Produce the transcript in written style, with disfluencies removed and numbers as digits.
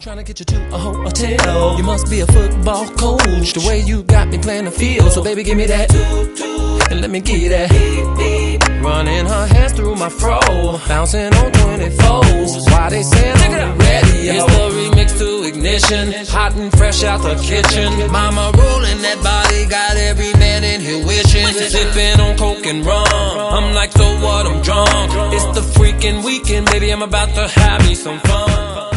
Trying to get you to a hotel. You must be a football coach. The way you got me playing the field. So baby, give me that, and let me get that. Running her hands through my fro, bouncing on 24s. Why they saying on the radio? It's the remix to Ignition, hot and fresh out the kitchen. Mama rolling that body, got every man in here wishing. Sipping on coke and rum, I'm like, so what, I'm drunk. It's the freaking weekend, baby, I'm about to have me some fun.